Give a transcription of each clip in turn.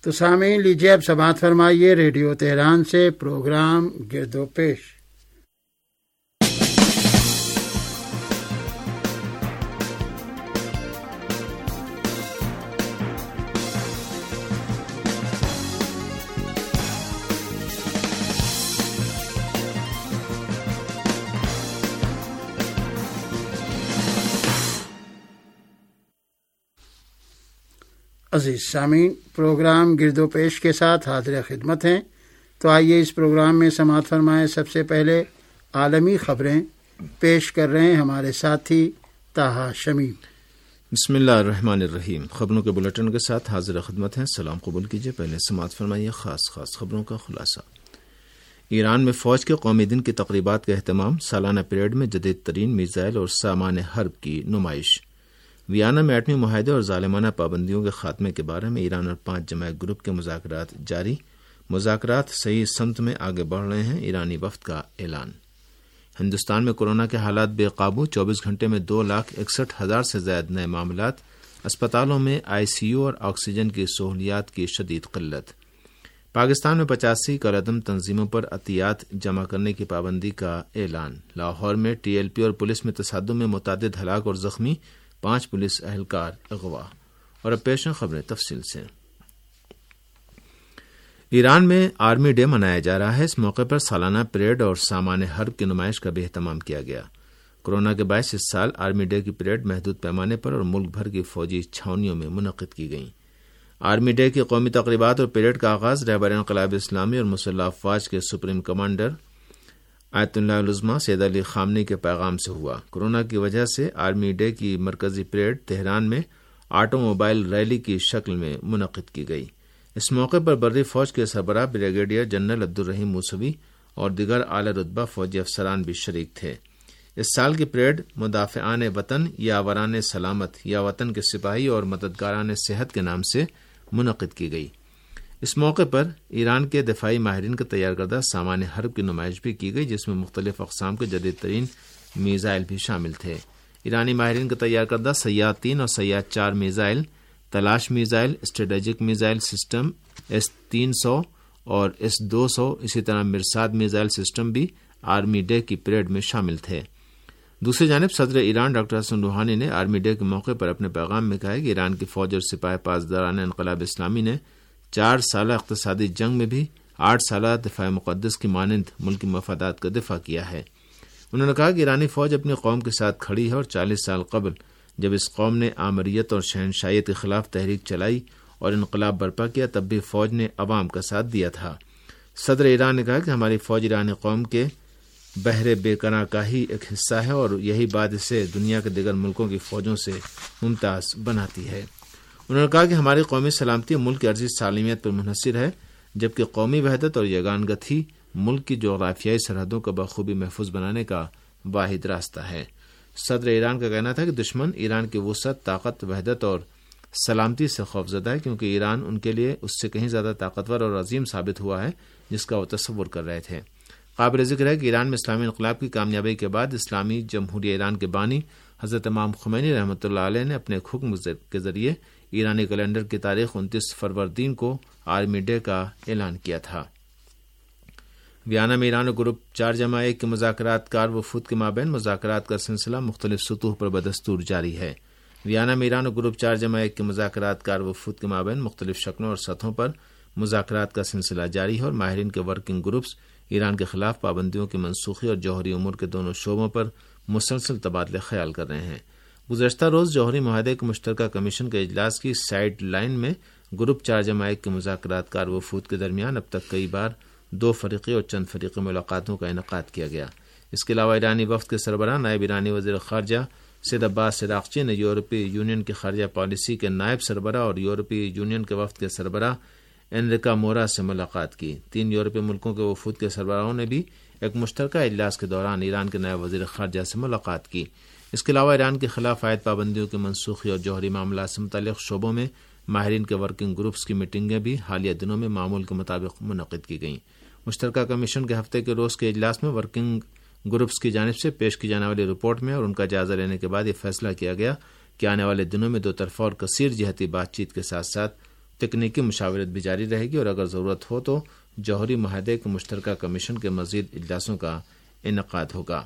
تو سامعین لیجیے اب سماعت فرمائیے ریڈیو تہران سے پروگرام گرد و پیش۔ عزیز سامعین، پروگرام گرد و پیش کے ساتھ حاضر خدمت ہیں۔ تو آئیے اس پروگرام میں سماعت فرمائیں سب سے پہلے عالمی خبریں۔ پیش کر رہے ہیں ہمارے ساتھی طاہا شمیم۔ بسم اللہ الرحمن الرحیم۔ خبروں کے بلیٹن کے ساتھ حاضر خدمت ہیں، سلام قبول کیجیے۔ پہلے سماعت فرمائیے خاص خبروں کا خلاصہ۔ ایران میں فوج کے قومی دن کی تقریبات کا اہتمام، سالانہ پریڈ میں جدید ترین میزائل اور سامان حرب کی نمائش۔ ویانا میں ایٹمی معاہدے اور ظالمانہ پابندیوں کے خاتمے کے بارے میں ایران اور 5 جماعت گروپ کے مذاکرات جاری۔ مذاکرات صحیح سمت میں آگے بڑھ رہے ہیں، ایرانی وفد کا اعلان۔ ہندوستان میں کورونا کے حالات بے قابو، 24 گھنٹے میں 2,61,000 سے زائد نئے معاملات۔ اسپتالوں میں ICU اور آکسیجن کی سہولیات کی شدید قلت۔ پاکستان میں 85 کالعدم تنظیموں پر عطیات جمع کرنے کی پابندی کا اعلان۔ لاہور میں TLP اور پولیس میں تصادم میں متعدد ہلاک اور زخمی، 5 پولیس اہلکار اغوا۔ اور اب پیش ہیں خبریں تفصیل سے۔ ایران میں آرمی ڈے منایا جا رہا ہے۔ اس موقع پر سالانہ پریڈ اور سامان حرب کی نمائش کا بھی اہتمام کیا گیا۔ کورونا کے باعث اس سال آرمی ڈے کی پریڈ محدود پیمانے پر اور ملک بھر کی فوجی چھاؤنیوں میں منعقد کی گئیں۔ آرمی ڈے کی قومی تقریبات اور پریڈ کا آغاز رہبر انقلاب اسلامی اور مسلح افواج کے سپریم کمانڈر آیت اللہ العظمیٰ سید علی خامنئی کے پیغام سے ہوا۔ کورونا کی وجہ سے آرمی ڈے کی مرکزی پریڈ تہران میں آٹو موبائل ریلی کی شکل میں منعقد کی گئی۔ اس موقع پر بری فوج کے سربراہ بریگیڈیئر جنرل عبدالرحیم موسوی اور دیگر اعلی رتبہ فوجی افسران بھی شریک تھے۔ اس سال کی پریڈ مدافعان وطن، یاوران سلامت یا وطن کے سپاہی اور مددگاران صحت کے نام سے منعقد کی گئی۔ اس موقع پر ایران کے دفاعی ماہرین کا تیار کردہ سامان حرب کی نمائش بھی کی گئی، جس میں مختلف اقسام کے جدید ترین میزائل بھی شامل تھے۔ ایرانی ماہرین کا تیار کردہ سیاد 3 اور سیاد 4 میزائل، تلاش missile, strategic missile system S-300 اور S-200، اسی طرح مرصاد میزائل سسٹم بھی آرمی ڈے کی پریڈ میں شامل تھے۔ دوسری جانب صدر ایران ڈاکٹر حسن روحانی نے آرمی ڈے کے موقع پر اپنے پیغام میں کہا ہے کہ ایران کی فوج اور سپاہ پاسداران انقلاب اسلامی نے 4 سالہ اقتصادی جنگ میں بھی 8 سالہ دفاع مقدس کی مانند ملکی مفادات کا دفاع کیا ہے۔ انہوں نے کہا کہ ایرانی فوج اپنی قوم کے ساتھ کھڑی ہے اور 40 سال قبل جب اس قوم نے آمریت اور شہنشاہیت کے خلاف تحریک چلائی اور انقلاب برپا کیا، تب بھی فوج نے عوام کا ساتھ دیا تھا۔ صدر ایران نے کہا کہ ہماری فوج ایرانی قوم کے بحر بے کناہ کا ہی ایک حصہ ہے اور یہی بات اسے دنیا کے دیگر ملکوں کی فوجوں سے ممتاز بناتی ہے۔ انہوں نے کہا کہ ہماری قومی سلامتی ملک کی عرضی سالمیت پر منحصر ہے، جبکہ قومی وحدت اور یگانگت ہی ملک کی جغرافیائی سرحدوں کو بخوبی محفوظ بنانے کا واحد راستہ ہے۔ صدر ایران کا کہنا تھا کہ دشمن ایران کی وسعت، طاقت، وحدت اور سلامتی سے خوفزدہ ہے، کیونکہ ایران ان کے لیے اس سے کہیں زیادہ طاقتور اور عظیم ثابت ہوا ہے جس کا وہ تصور کر رہے تھے۔ قابل ذکر ہے کہ ایران میں اسلامی انقلاب کی کامیابی کے بعد اسلامی جمہوریہ ایران کے بانی حضرت امام خمینی رحمۃ اللہ علیہ نے اپنے ایک حکم کے ذریعے ایرانی کیلنڈر کی تاریخ 29 فروردین کو آرمی ڈے کا اعلان کیا تھا۔ ویانا میں ایران اور گروپ 4+1 کے مذاکرات کار وفود کے مابین مذاکرات کا سلسلہ مختلف سطوح پر بدستور جاری ہے۔ ویانا میں ایران اور گروپ 4+1 کے مذاکرات کار وفود کے مابین مختلف شکلوں اور سطحوں پر مذاکرات کا سلسلہ جاری ہے اور ماہرین کے ورکنگ گروپس ایران کے خلاف پابندیوں کی منسوخی اور جوہری امور کے دونوں شعبوں پر مسلسل تبادلہ خیال کر رہے ہیں۔ گزشتہ روز جوہری معاہدے کے مشترکہ کمیشن کے اجلاس کی سائیڈ لائن میں گروپ 4+1 کے مذاکرات کار وفود کے درمیان اب تک کئی بار 2 فریقی اور چند فریقی ملاقاتوں کا انعقاد کیا گیا۔ اس کے علاوہ ایرانی وفد کے سربراہ نائب ایرانی وزیر خارجہ سید عباس عراقچی نے یورپی یونین کی خارجہ پالیسی کے نائب سربراہ اور یورپی یونین کے وفد کے سربراہ انریکا مورا سے ملاقات کی۔ 3 یورپی ملکوں کے وفود کے سربراہوں نے بھی ایک مشترکہ اجلاس کے دوران ایران کے نائب وزیر خارجہ سے ملاقات کی۔ اس کے علاوہ ایران کے خلاف عائد پابندیوں کی منسوخی اور جوہری معاملات سے متعلق شعبوں میں ماہرین کے ورکنگ گروپس کی میٹنگیں بھی حالیہ دنوں میں معمول کے مطابق منعقد کی گئیں۔ مشترکہ کمیشن کے ہفتے کے روز کے اجلاس میں ورکنگ گروپس کی جانب سے پیش کی جانے والی رپورٹ میں اور ان کا جائزہ لینے کے بعد یہ فیصلہ کیا گیا کہ آنے والے دنوں میں 2 طرفہ اور کثیر جہتی بات چیت کے ساتھ ساتھ تکنیکی مشاورت بھی جاری رہے گی اور اگر ضرورت ہو تو جوہری معاہدے کے مشترکہ کمیشن کے مزید اجلاسوں کا انعقاد ہوگا۔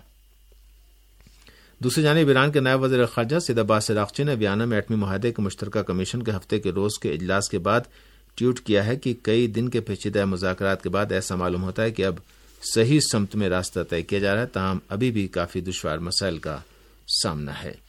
دوسری جانب ایران کے نائب وزیر خارجہ سید عباس عراقچی نے ویانا میں ایٹمی معاہدے کے مشترکہ کمیشن کے ہفتے کے روز کے اجلاس کے بعد ٹویٹ کیا ہے کہ کئی دن کے پیچیدہ مذاکرات کے بعد ایسا معلوم ہوتا ہے کہ اب صحیح سمت میں راستہ طے کیا جا رہا ہے، تاہم ابھی بھی کافی دشوار مسائل کا سامنا ہے۔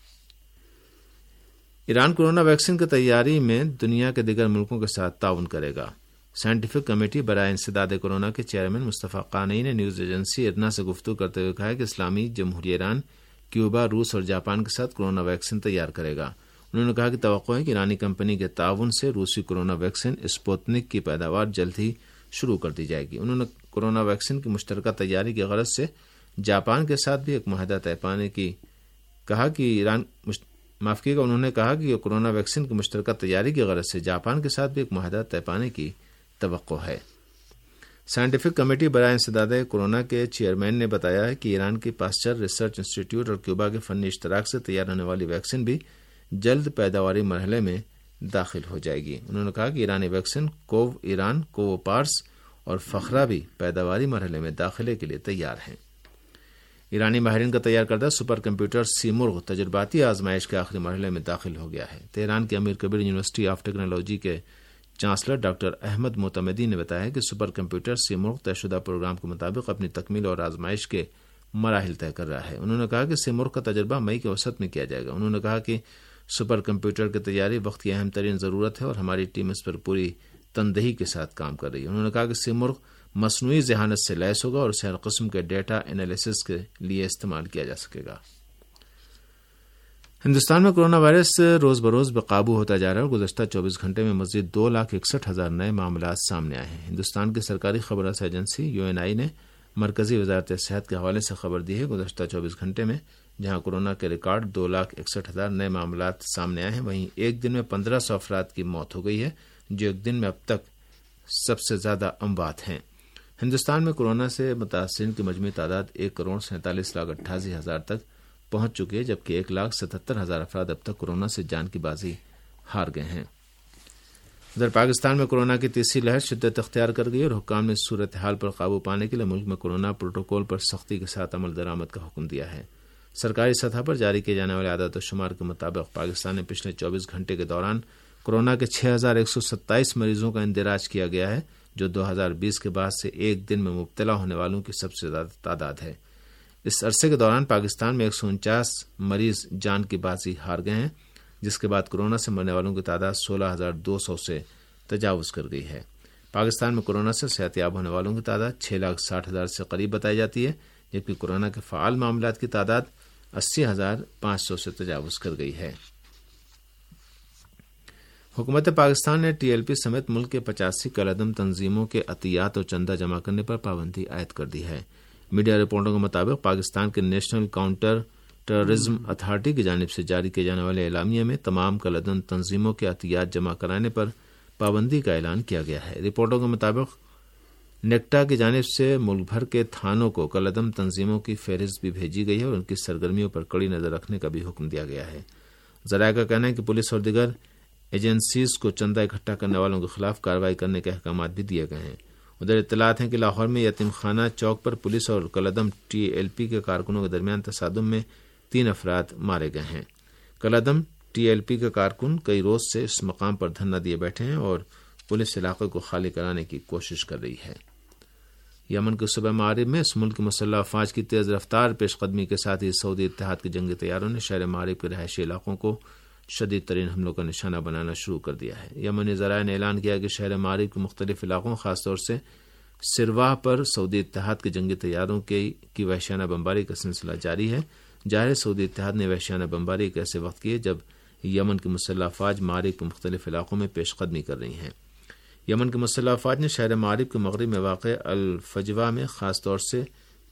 ایران کورونا ویکسین کی تیاری میں دنیا کے دیگر ملکوں کے ساتھ تعاون کرے گا۔ سائنٹیفک کمیٹی برائے انسداد کورونا کے چیئرمین مصطفیٰ قانئی نے نیوز ایجنسی ارنا سے گفتگو کرتے ہوئے کہا کہ اسلامی جمہوریہ ایران کیوبا، روس اور جاپان کے ساتھ کورونا ویکسین تیار کرے گا۔ انہوں نے کہا کہ توقع ہے کہ ایرانی کمپنی کے تعاون سے روسی کورونا ویکسین اسپوتنک کی پیداوار جلد ہی شروع کر دی جائے گی۔ انہوں نے کورونا ویکسین کی مشترکہ تیاری کی غرض سے جاپان کے ساتھ بھی ایک معاہدہ طے پانے کی کہا کہ انہوں نے کہا کہ کورونا ویکسین کی مشترکہ تیاری کی غرض سے جاپان کے ساتھ بھی ایک معاہدہ طے پانے کی توقع ہے۔ سائنٹیفک کمیٹی برائے انسداد کورونا کے چیئرمین نے بتایا ہے کہ ایران کی پاسچر ریسرچ انسٹی ٹیوٹ اور کیوبا کے فنی اشتراک سے تیار ہونے والی ویکسین بھی جلد پیداواری مرحلے میں داخل ہو جائے گی۔ انہوں نے کہا کہ ایرانی ویکسین کوو ایران، کوو پارس اور فخرا بھی پیداواری مرحلے میں داخلے کے لیے تیار ہیں۔ ایرانی ماہرین کا تیار کردہ سپر کمپیوٹر سیمرغ تجرباتی آزمائش کے آخری مرحلے میں داخل ہو گیا ہے۔ تہران کے Amir Kabir university of technology کے چانسلر ڈاکٹر احمد معتمدی نے بتایا کہ سپر کمپیوٹر سیمرغ طے شدہ پروگرام کے مطابق اپنی تکمیل اور آزمائش کے مراحل طے کر رہا ہے۔ انہوں نے کہا کہ سیمرغ کا تجربہ مئی کے اوسط میں کیا جائے گا۔ انہوں نے کہا کہ سپر کمپیوٹر کی تیاری وقت کی اہم ترین ضرورت ہے اور ہماری ٹیم اس پر پوری تندہی کے ساتھ کام کر رہی ہے۔ انہوں نے کہا کہ سیمرغ مصنوعی ذہانت سے لیس ہوگا اور اسے ہر قسم کے ڈیٹا انالیسس کے لیے استعمال کیا جا سکے گا۔ ہندوستان میں کورونا وائرس روز بروز بے قابو ہوتا جا رہا ہے اور گزشتہ 24 گھنٹے میں مزید 2,61,000 نئے معاملات سامنے آئے ہیں۔ ہندوستان کی سرکاری خبر رساں ایجنسی UNI نے مرکزی وزارت صحت کے حوالے سے خبر دی ہے گزشتہ 24 گھنٹے میں جہاں کورونا کے ریکارڈ 2,61,000 نئے معاملات سامنے آئے ہیں، وہیں ایک دن میں 1,500 افراد کی موت ہو گئی ہے، جو ایک دن میں اب تک سب سے زیادہ اموات ہیں۔ ہندوستان میں کورونا سے متاثرین کی مجموعی تعداد 1,47,88,000 تک پہنچ چکی ہے، جبکہ 1,77,000 افراد اب تک کورونا سے جان کی بازی ہار گئے ہیں۔ ادھر پاکستان میں کورونا کی تیسری لہر شدت اختیار کر گئی اور حکام نے صورتحال پر قابو پانے کے لیے ملک میں کورونا پروٹوکول پر سختی کے ساتھ عمل درآمد کا حکم دیا ہے۔ سرکاری سطح پر جاری کیے جانے والے اعداد و شمار کے مطابق پاکستان نے پچھلے 24 گھنٹے کے دوران کورونا کے 6,127 مریضوں کا اندراج کیا گیا ہے، جو 2020 کے بعد سے ایک دن میں مبتلا ہونے والوں کی سب سے زیادہ تعداد ہے۔ اس عرصے کے دوران پاکستان میں 149 مریض جان کی بازی ہار گئے ہیں، جس کے بعد کورونا سے مرنے والوں کی تعداد 16,200 سے تجاوز کر گئی ہے۔ پاکستان میں کورونا سے صحت یاب ہونے والوں کی تعداد 6,60,000 سے قریب بتائی جاتی ہے، جبکہ کورونا کے فعال معاملات کی تعداد 80,500 سے تجاوز کر گئی ہے۔ حکومت پاکستان نے TLP سمیت ملک کے 85 کالعدم تنظیموں کے عطیات اور چندہ جمع کرنے پر پابندی عائد کر دی ہے۔ میڈیا رپورٹوں کے مطابق پاکستان کے نیشنل کاؤنٹر ٹیررزم اتھارٹی کی جانب سے جاری کیے جانے والے اعلامیہ میں تمام کالعدم تنظیموں کے عطیات جمع کرانے پر پابندی کا اعلان کیا گیا ہے۔ رپورٹوں کے مطابق نیکٹا کی جانب سے ملک بھر کے تھانوں کو کالعدم تنظیموں کی فہرست بھی بھیجی گئی ہے اور ان کی سرگرمیوں پر کڑی نظر رکھنے کا بھی حکم دیا گیا ہے۔ ذرائع کا کہنا ہے کہ پولیس اور دیگر ایجنسیز کو چندہ اکٹھا کرنے والوں کے خلاف کارروائی کرنے کے احکامات بھی دیے گئے ہیں۔ ادھر اطلاعات ہیں کہ لاہور میں یتیم خانہ چوک پر پولیس اور کالعدم TLP کے کارکنوں کے درمیان تصادم میں 3 افراد مارے گئے ہیں۔ کالعدم TLP کے کارکن کئی روز سے اس مقام پر دھرنا دیے بیٹھے ہیں اور پولیس علاقے کو خالی کرانے کی کوشش کر رہی ہے۔ یمن کے صوبہ مغرب میں اس ملک کی مسلح افواج کی تیز رفتار پیش قدمی کے ساتھ ہی سعودی اتحاد کے جنگی طیاروں نے شہر مغرب کے رہائشی علاقوں کو شدید ترین حملوں کا نشانہ بنانا شروع کر دیا ہے۔ یمنی ذرائع نے اعلان کیا کہ شہر مغرب کے مختلف علاقوں خاص طور سے سرواہ پر سعودی اتحاد کے جنگی طیاروں کی وحشیانہ بمباری کا سلسلہ جاری ہے۔ ظاہر سعودی اتحاد نے وحشیانہ بمباری ایک ایسے وقت کی ہے جب یمن کی مسلح افواج مغرب کے مختلف علاقوں میں پیش قدمی کر رہی ہیں۔ یمن کی مسلح افواج نے شہر مغرب کے مغرب میں واقع الفجوہ میں خاص طور سے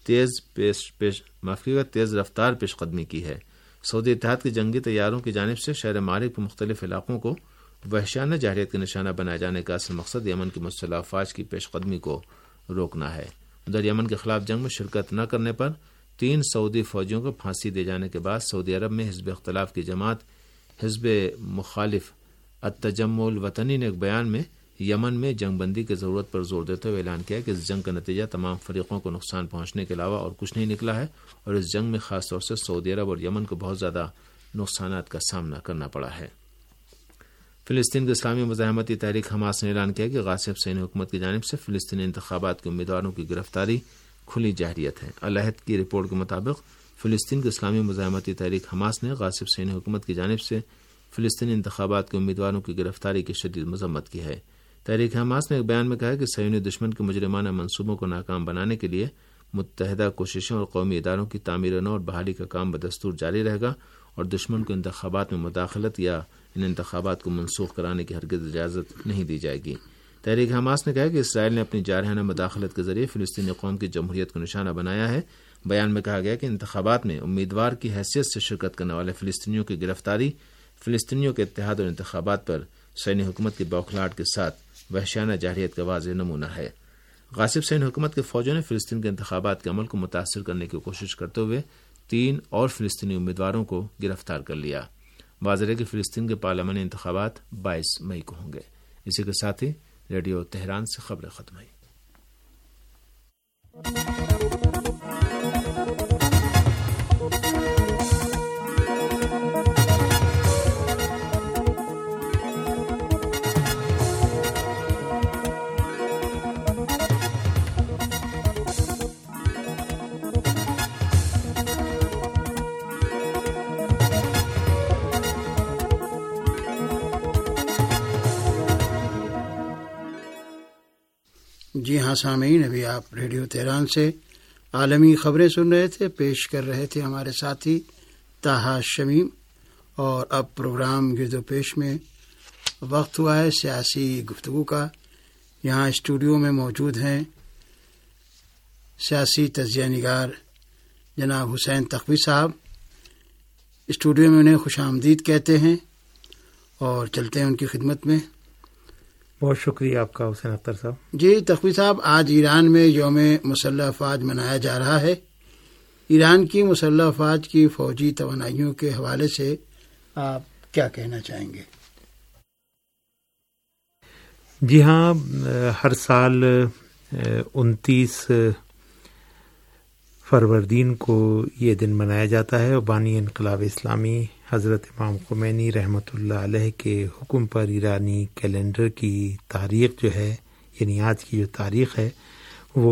تیز رفتار پیش قدمی کی ہے۔ سعودی اتحاد کے جنگی طیاروں کی جانب سے شہر مغرب کے مختلف علاقوں کو وحشیانہ جارحیت کا نشانہ بنائے جانے کا اصل مقصد یمن کی مسلح افواج کی پیش قدمی کو روکنا ہے۔ ادھر یمن کے خلاف جنگ میں شرکت نہ کرنے پر 3 سعودی فوجیوں کو پھانسی دے جانے کے بعد سعودی عرب میں حزب اختلاف کی جماعت حزب مخالف التجمع الوطنی نے ایک بیان میں یمن میں جنگ بندی کی ضرورت پر زور دیتے ہوئے اعلان کیا کہ اس جنگ کا نتیجہ تمام فریقوں کو نقصان پہنچنے کے علاوہ اور کچھ نہیں نکلا ہے، اور اس جنگ میں خاص طور سے سعودی عرب اور یمن کو بہت زیادہ نقصانات کا سامنا کرنا پڑا ہے۔ فلسطین کی اسلامی مزاحمتی تحریک حماس نے اعلان کیا کہ غاصب صہیونی حکومت کی جانب سے فلسطینی انتخابات کے امیدواروں کی گرفتاری کھلی جارحیت ہے۔ العہد کی رپورٹ کے مطابق فلسطین کی اسلامی مزاحمتی تحریک حماس نے غاصب صہیونی حکومت کی جانب سے فلسطینی انتخابات کے امیدواروں کی گرفتاری کی شدید مذمت کی ہے۔ تحریک حماس نے ایک بیان میں کہا کہ صہیونی دشمن کے مجرمانہ منصوبوں کو ناکام بنانے کے لیے متحدہ کوششوں اور قومی اداروں کی تعمیر نو اور بحالی کا کام بدستور جاری رہے گا، اور دشمن کو انتخابات میں مداخلت یا ان انتخابات کو منسوخ کرانے کی ہرگز اجازت نہیں دی جائے گی۔ تحریک حماس نے کہا کہ اسرائیل نے اپنی جارحانہ مداخلت کے ذریعے فلسطینی قوم کی جمہوریت کو نشانہ بنایا ہے۔ بیان میں کہا گیا کہ انتخابات میں امیدوار کی حیثیت سے شرکت کرنے والے فلسطینیوں کی گرفتاری فلسطینیوں کے اتحاد اور انتخابات پر صہیونی حکومت کی بوکھلاہٹ کے ساتھ وحشیانہ جارحیت کا واضح نمونہ ہے۔ غاصب صہیونی حکومت کے فوجوں نے فلسطین کے انتخابات کے عمل کو متاثر کرنے کی کوشش کرتے ہوئے 3 اور فلسطینی امیدواروں کو گرفتار کر لیا۔ واضح ہے کہ فلسطین کے پارلیمانی انتخابات 22 مئی کو ہوں گے۔ اسی کے ساتھ ہی ریڈیو تہران سے خبریں ختم ہوئی۔ جی ہاں سامعین، ابھی آپ ریڈیو تہران سے عالمی خبریں سن رہے تھے، پیش کر رہے تھے ہمارے ساتھی طاہا شمیم، اور اب پروگرام گرد و پیش میں وقت ہوا ہے سیاسی گفتگو کا۔ یہاں اسٹوڈیو میں موجود ہیں سیاسی تجزیہ نگار جناب حسین تقوی صاحب۔ اسٹوڈیو میں انہیں خوش آمدید کہتے ہیں اور چلتے ہیں ان کی خدمت میں۔ بہت شکریہ آپ کا حسین اختر صاحب۔ جی تقوی صاحب، آج ایران میں یوم مسلح افواج منایا جا رہا ہے۔ ایران کی مسلح افواج کی فوجی توانائیوں کے حوالے سے آپ کیا کہنا چاہیں گے؟ جی ہاں، ہر سال 29 فروردین کو یہ دن منایا جاتا ہے، اور بانی انقلاب اسلامی حضرت امام خمینی رحمۃ اللہ علیہ کے حکم پر ایرانی کیلنڈر کی تاریخ جو ہے، یعنی آج کی جو تاریخ ہے، وہ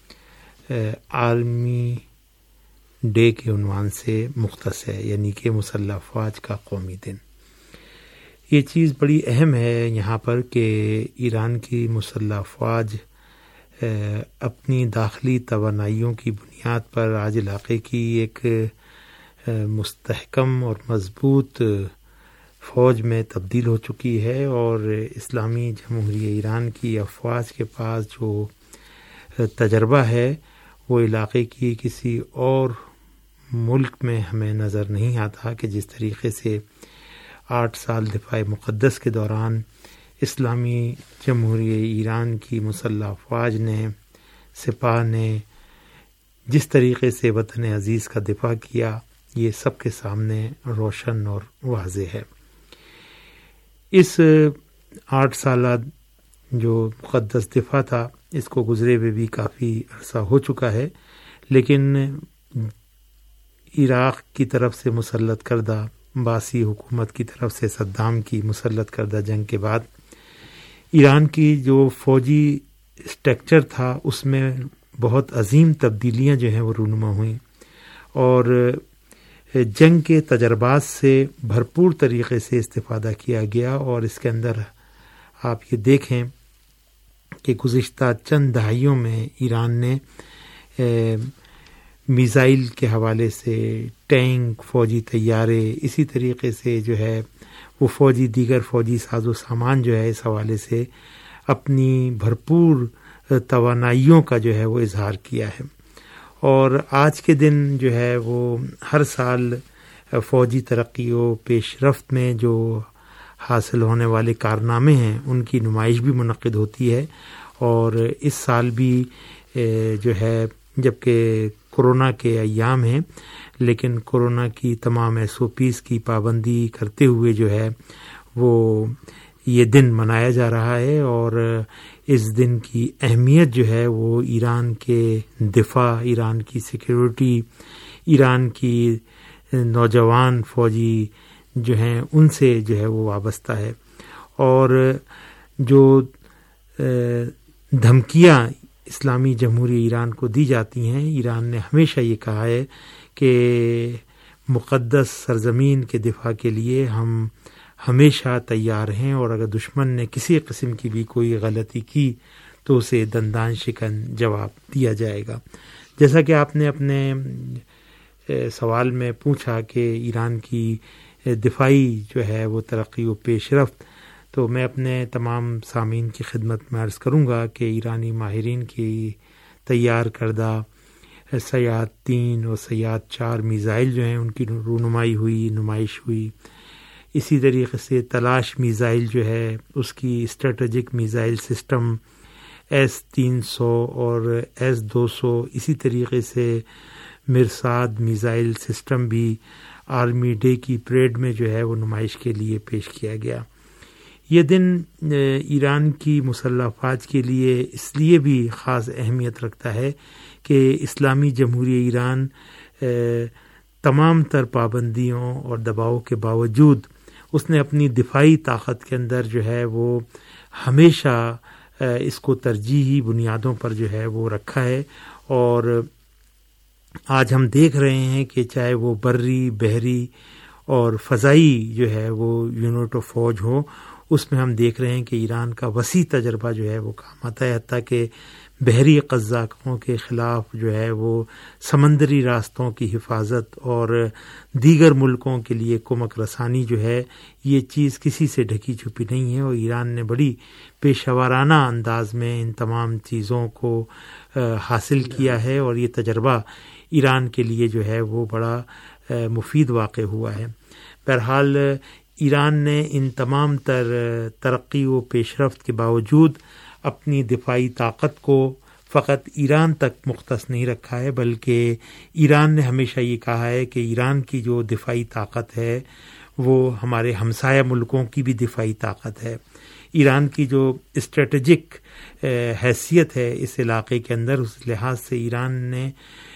عالمی ڈے کے عنوان سے مختص ہے، یعنی کہ مسلح افواج کا قومی دن۔ یہ چیز بڑی اہم ہے یہاں پر کہ ایران کی مسلح افواج اپنی داخلی توانائیوں کی بنیاد پر آج علاقے کی ایک مستحکم اور مضبوط فوج میں تبدیل ہو چکی ہے، اور اسلامی جمہوریہ ایران کی افواج کے پاس جو تجربہ ہے وہ علاقے کی کسی اور ملک میں ہمیں نظر نہیں آتا کہ جس طریقے سے 8 سال دفاع مقدس کے دوران اسلامی جمہوریہ ایران کی مسلح افواج نے، سپاہ نے جس طریقے سے وطن عزیز کا دفاع کیا، یہ سب کے سامنے روشن اور واضح ہے۔ اس 8 سالہ جو مقدس دفاع تھا، اس کو گزرے ہوئے بھی کافی عرصہ ہو چکا ہے، لیکن عراق کی طرف سے مسلط کردہ باسی حکومت کی طرف سے صدام کی مسلط کردہ جنگ کے بعد ایران کی جو فوجی اسٹرکچر تھا اس میں بہت عظیم تبدیلیاں جو ہیں وہ رونما ہوئیں، اور جنگ کے تجربات سے بھرپور طریقے سے استفادہ کیا گیا۔ اور اس کے اندر آپ یہ دیکھیں کہ گزشتہ چند دہائیوں میں ایران نے میزائل کے حوالے سے، ٹینک، فوجی طیارے، اسی طریقے سے جو ہے وہ دیگر فوجی ساز و سامان جو ہے اس حوالے سے اپنی بھرپور توانائیوں کا جو ہے وہ اظہار کیا ہے۔ اور آج کے دن جو ہے وہ ہر سال فوجی ترقی و پیش رفت میں جو حاصل ہونے والے کارنامے ہیں ان کی نمائش بھی منعقد ہوتی ہے، اور اس سال بھی جو ہے جبکہ کورونا کے ایام ہیں لیکن کورونا کی تمام SOPs کی پابندی کرتے ہوئے جو ہے وہ یہ دن منایا جا رہا ہے، اور اس دن کی اہمیت جو ہے وہ ایران کے دفاع، ایران کی سیکیورٹی، ایران کی نوجوان فوجی جو ہیں ان سے جو ہے وہ وابستہ ہے. اور جو دھمکیاں اسلامی جمہوریہ ایران کو دی جاتی ہیں، ایران نے ہمیشہ یہ کہا ہے کہ مقدس سرزمین کے دفاع کے لیے ہم ہمیشہ تیار ہیں، اور اگر دشمن نے کسی قسم کی بھی کوئی غلطی کی تو اسے دندان شکن جواب دیا جائے گا. جیسا کہ آپ نے اپنے سوال میں پوچھا کہ ایران کی دفاعی جو ہے وہ ترقی و پیش رفت، تو میں اپنے تمام سامعین کی خدمت میں عرض کروں گا کہ ایرانی ماہرین کی تیار کردہ سیاد 3 اور سیاد 4 میزائل جو ہیں ان کی رونمائی ہوئی، نمائش ہوئی. اسی طریقے سے تلاش میزائل جو ہے اس کی اسٹریٹجک میزائل سسٹم S-300 اور S-200، اسی طریقے سے مرصاد میزائل سسٹم بھی آرمی ڈے کی پریڈ میں جو ہے وہ نمائش کے لیے پیش کیا گیا. یہ دن ایران کی مسلح افواج کے لیے اس لیے بھی خاص اہمیت رکھتا ہے کہ اسلامی جمہوریہ ایران تمام تر پابندیوں اور دباؤ کے باوجود اس نے اپنی دفاعی طاقت کے اندر جو ہے وہ ہمیشہ اس کو ترجیحی بنیادوں پر جو ہے وہ رکھا ہے. اور آج ہم دیکھ رہے ہیں کہ چاہے وہ بری، بحری اور فضائی جو ہے وہ یونٹ و فوج ہو، اس میں ہم دیکھ رہے ہیں کہ ایران کا وسیع تجربہ جو ہے وہ کام آتا ہے. حتیٰ کہ بحری قزاقوں کے خلاف جو ہے وہ سمندری راستوں کی حفاظت اور دیگر ملکوں کے لیے کمک رسانی جو ہے یہ چیز کسی سے ڈھکی چھپی نہیں ہے، اور ایران نے بڑی پیشہ ورانہ انداز میں ان تمام چیزوں کو حاصل کیا ہے، اور یہ تجربہ ایران کے لیے جو ہے وہ بڑا مفید واقع ہوا ہے. بہرحال ایران نے ان تمام تر ترقی و پیش رفت کے باوجود اپنی دفاعی طاقت کو فقط ایران تک مختص نہیں رکھا ہے، بلکہ ایران نے ہمیشہ یہ کہا ہے کہ ایران کی جو دفاعی طاقت ہے وہ ہمارے ہمسایہ ملکوں کی بھی دفاعی طاقت ہے. ایران کی جو اسٹریٹجک حیثیت ہے اس علاقے کے اندر، اس لحاظ سے ایران نے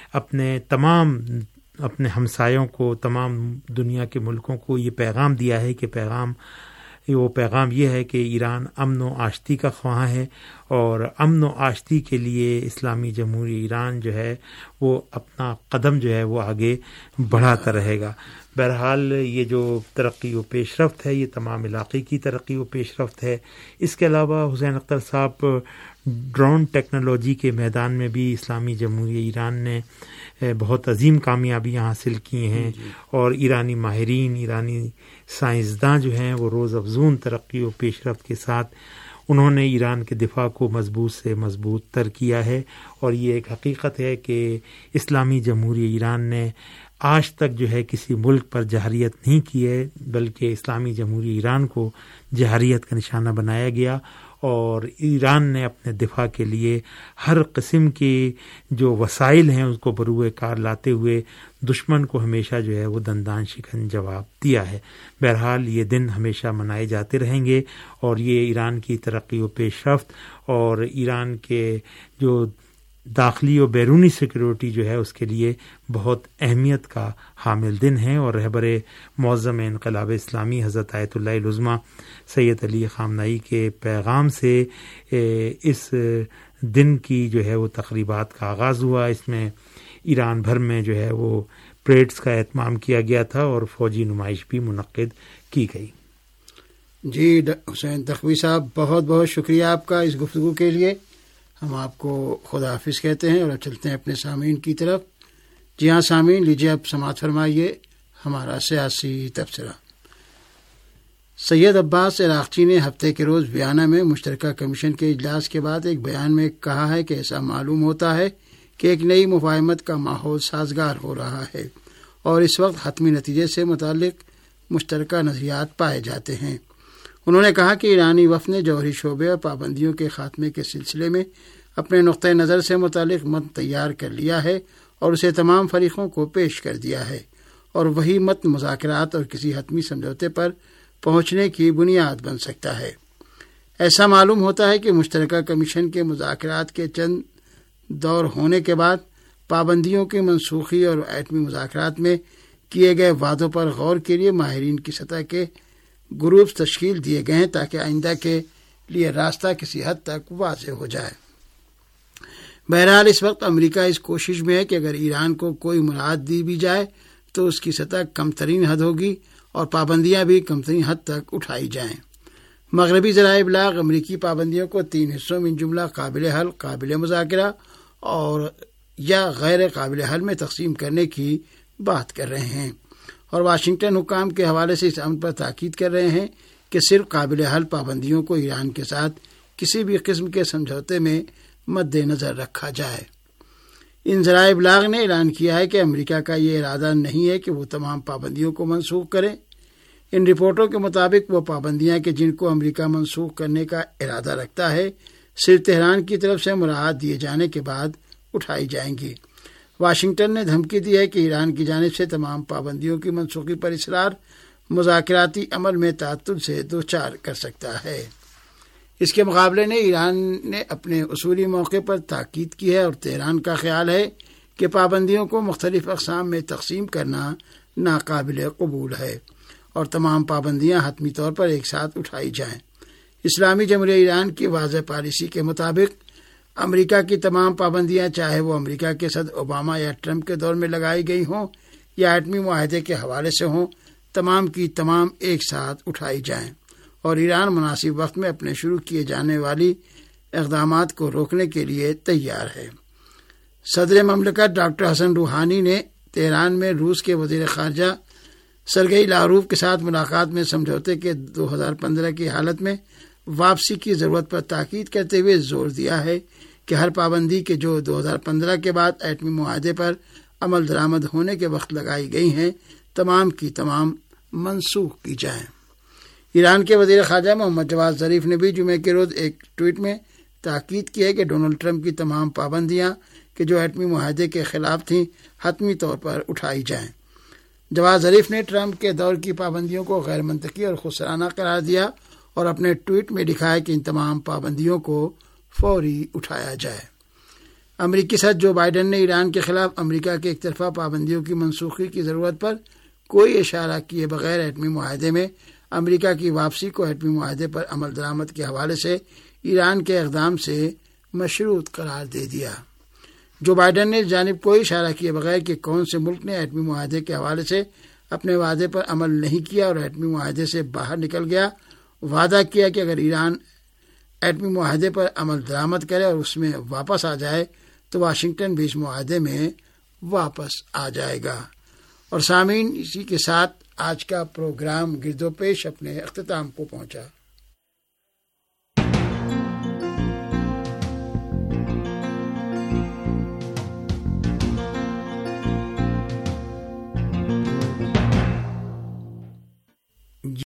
اپنے ہمسایوں کو، تمام دنیا کے ملکوں کو یہ پیغام دیا ہے کہ وہ پیغام یہ ہے کہ ایران امن و آشتی کا خواہاں ہے، اور امن و آشتی کے لیے اسلامی جمہوریہ ایران جو ہے وہ اپنا قدم جو ہے وہ آگے بڑھاتا رہے گا. بہرحال یہ جو ترقی و پیش رفت ہے یہ تمام علاقے کی ترقی و پیش رفت ہے. اس کے علاوہ حسین اختر صاحب ڈرون ٹیکنالوجی کے میدان میں بھی اسلامی جمہوریہ ایران نے بہت عظیم کامیابیاں حاصل کی ہیں، اور ایرانی ماہرین، ایرانی سائنسداں جو ہیں وہ روز افزون ترقی و پیش رفت کے ساتھ انہوں نے ایران کے دفاع کو مضبوط سے مضبوط تر کیا ہے. اور یہ ایک حقیقت ہے کہ اسلامی جمہوریہ ایران نے آج تک جو ہے کسی ملک پر جہریت نہیں کی ہے، بلکہ اسلامی جمہوریہ ایران کو جہریت کا نشانہ بنایا گیا، اور ایران نے اپنے دفاع کے لیے ہر قسم کے جو وسائل ہیں اس کو بروئے کار لاتے ہوئے دشمن کو ہمیشہ جو ہے وہ دندان شکن جواب دیا ہے. بہرحال یہ دن ہمیشہ منائے جاتے رہیں گے، اور یہ ایران کی ترقی و پیش رفت اور ایران کے جو داخلی و بیرونی سیکیورٹی جو ہے اس کے لیے بہت اہمیت کا حامل دن ہے. اور رہبر معظم انقلاب اسلامی حضرت آیت اللہ العظمیٰ سید علی خامنہئی کے پیغام سے اس دن کی جو ہے وہ تقریبات کا آغاز ہوا. اس میں ایران بھر میں جو ہے وہ پریڈز کا اہتمام کیا گیا تھا اور فوجی نمائش بھی منعقد کی گئی. جی حسین تخوی صاحب، بہت بہت شکریہ آپ کا اس گفتگو کے لیے. ہم آپ کو خدا حافظ کہتے ہیں اور اب چلتے ہیں اپنے سامعین کی طرف. جی ہاں سامعین، لیجیے اب سماعت فرمائیے ہمارا سیاسی تبصرہ. سید عباس عراقچی نے ہفتے کے روز ویانا میں مشترکہ کمیشن کے اجلاس کے بعد ایک بیان میں کہا ہے کہ ایسا معلوم ہوتا ہے کہ ایک نئی مفاہمت کا ماحول سازگار ہو رہا ہے اور اس وقت حتمی نتیجے سے متعلق مشترکہ نظریات پائے جاتے ہیں. انہوں نے کہا کہ ایرانی وفد نے جوہری شعبے اور پابندیوں کے خاتمے کے سلسلے میں اپنے نقطۂ نظر سے متعلق متن تیار کر لیا ہے اور اسے تمام فریقوں کو پیش کر دیا ہے، اور وہی متن مذاکرات اور کسی حتمی سمجھوتے پر پہنچنے کی بنیاد بن سکتا ہے۔ ایسا معلوم ہوتا ہے کہ مشترکہ کمیشن کے مذاکرات کے چند دور ہونے کے بعد پابندیوں کی منسوخی اور ایٹمی مذاکرات میں کیے گئے وعدوں پر غور کے لیے ماہرین کی سطح کے گروپس تشکیل دیے گئے ہیں تاکہ آئندہ کے لیے راستہ کسی حد تک واضح ہو جائے۔ بہرحال اس وقت امریکہ اس کوشش میں ہے کہ اگر ایران کو کوئی مراد دی بھی جائے تو اس کی سطح کم ترین حد ہوگی اور پابندیاں بھی کم ترین حد تک اٹھائی جائیں۔ مغربی ذرائع ابلاغ امریکی پابندیوں کو 3 حصوں میں جملہ قابل حل، قابل مذاکرہ اور یا غیر قابل حل میں تقسیم کرنے کی بات کر رہے ہیں، اور واشنگٹن حکام کے حوالے سے اس امر پر تاکید کر رہے ہیں کہ صرف قابل حل پابندیوں کو ایران کے ساتھ کسی بھی قسم کے سمجھوتے میں مد نظر رکھا جائے۔ ان ذرائع ابلاغ نے اعلان کیا ہے کہ امریکہ کا یہ ارادہ نہیں ہے کہ وہ تمام پابندیوں کو منسوخ کرے۔ ان رپورٹوں کے مطابق وہ پابندیاں کہ جن کو امریکہ منسوخ کرنے کا ارادہ رکھتا ہے صرف تہران کی طرف سے مراعات دیے جانے کے بعد اٹھائی جائیں گی۔ واشنگٹن نے دھمکی دی ہے کہ ایران کی جانب سے تمام پابندیوں کی منسوخی پر اصرار مذاکراتی عمل میں تعطل سے دوچار کر سکتا ہے۔ اس کے مقابلے میں ایران نے اپنے اصولی موقع پر تاکید کی ہے اور تہران کا خیال ہے کہ پابندیوں کو مختلف اقسام میں تقسیم کرنا ناقابل قبول ہے اور تمام پابندیاں حتمی طور پر ایک ساتھ اٹھائی جائیں۔ اسلامی جمہوریہ ایران کی واضح پالیسی کے مطابق امریکہ کی تمام پابندیاں چاہے وہ امریکہ کے صدر اوباما یا ٹرمپ کے دور میں لگائی گئی ہوں یا ایٹمی معاہدے کے حوالے سے ہوں، تمام کی تمام ایک ساتھ اٹھائی جائیں اور ایران مناسب وقت میں اپنے شروع کیے جانے والی اقدامات کو روکنے کے لیے تیار ہے۔ صدر مملکت ڈاکٹر حسن روحانی نے تہران میں روس کے وزیر خارجہ سرگئی لاروف کے ساتھ ملاقات میں سمجھوتے کے 2015 کی حالت میں واپسی کی ضرورت پر تاکید کرتے ہوئے زور دیا ہے کہ ہر پابندی کے جو 2015 کے بعد ایٹمی معاہدے پر عمل درآمد ہونے کے وقت لگائی گئی ہیں تمام کی تمام منسوخ کی جائیں۔ ایران کے وزیر خارجہ محمد جواد ظریف نے بھی جمعے کے روز ایک ٹویٹ میں تاکید کی ہے کہ ڈونلڈ ٹرمپ کی تمام پابندیاں کہ جو ایٹمی معاہدے کے خلاف تھیں حتمی طور پر اٹھائی جائیں۔ جواد ظریف نے ٹرمپ کے دور کی پابندیوں کو غیر منطقی اور خسرانہ قرار دیا اور اپنے ٹویٹ میں لکھا ہے کہ ان تمام پابندیوں کو فوری اٹھایا جائے۔ امریکی صدر جو بائیڈن نے ایران کے خلاف امریکہ کے ایک طرفہ پابندیوں کی منسوخی کی ضرورت پر کوئی اشارہ کیے بغیر ایٹمی معاہدے میں امریکہ کی واپسی کو ایٹمی معاہدے پر عمل درآمد کے حوالے سے ایران کے اقدام سے مشروط قرار دے دیا۔ جو بائیڈن نے جانب کوئی اشارہ کیے بغیر کہ کون سے ملک نے ایٹمی معاہدے کے حوالے سے اپنے وعدے پر عمل نہیں کیا اور ایٹمی معاہدے سے باہر نکل گیا، وعدہ کیا کہ اگر ایران ایٹمی معاہدے پر عمل درآمد کرے اور اس میں واپس آ جائے تو واشنگٹن بھی اس معاہدے میں واپس آ جائے گا۔ اور سامعین، اسی کے ساتھ آج کا پروگرام گرد و پیش اپنے اختتام کو پہنچا۔